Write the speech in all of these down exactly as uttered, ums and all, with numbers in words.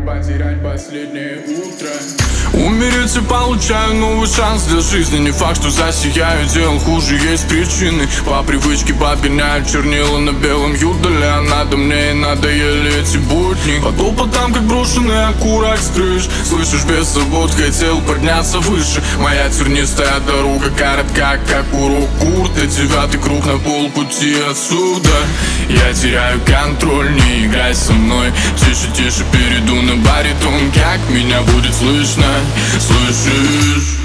потерять последнее утро. Умереть и получаю новый шанс для жизни. Не факт, что засияю, делал хуже, есть причины. По привычке подгоняю чернила на белом юдоле, а надо мне и надоели эти будни. По топотам, как брошенный окурок с крыш. Слышишь, без забот хотел подняться выше. Моя тернистая дорога коротка, как урок Курта. Девятый круг на полпути отсюда. Я теряю контроль, не играй со мной. Тише, тише, перейду на баритон. Как меня будет слышно? Слышишь?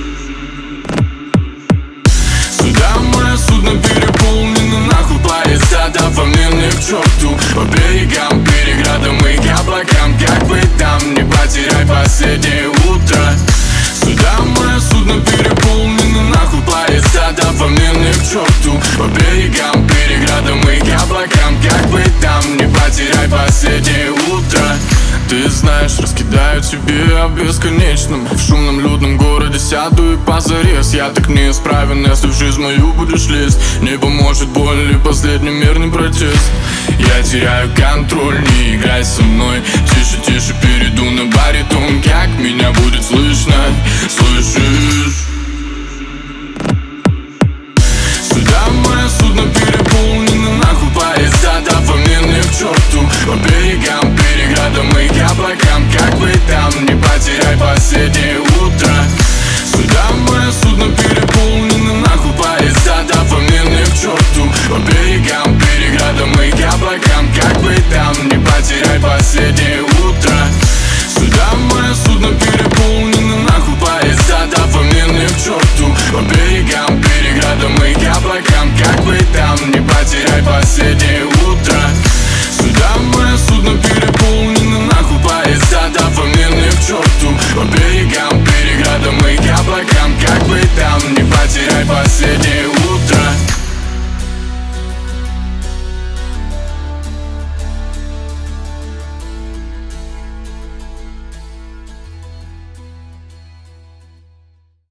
Сюда мое судно переполнено, нахуй поезда, да во мне не к черту. По берегам, переградам и к облакам, как бы там не потерять последнее утро. Сюда мое судно переполнено, нахуй поезда, да во мне не к черту. По берегам, переградам и к облакам, как бы там не потерять последнее утро. Ты знаешь, раскидаю тебе о бесконечном. В шумном людном городе сяду и позарез. Я так неисправен, если в жизнь мою будешь лезть. Не поможет боль или последний мирный протест. Я теряю контроль, не играй со мной. Тише, тише, перейду на баритон. Как меня будет слышно? Слышишь? Сюда мое судно переполнено, нахуй поезда, да во мне не к черту. По берегам, переградам и к облакам, как бы там не потерять последнее утро. Сюда мое судно переполнено, нахуй поезда, да во мне не к черту. По берегам, переградам и к облакам, как бы там не потерять последнее утро. Сюда мое судно переполнено, нахуй поезда, да во мне не к черту. По берегам, переградам и к облакам, как бы там не потерять последнее утро. Сюда мое судно переполнено, нахуй поезда, да во мне не к черту. По берегам, переградам и к облакам, как бы там не потерять последнее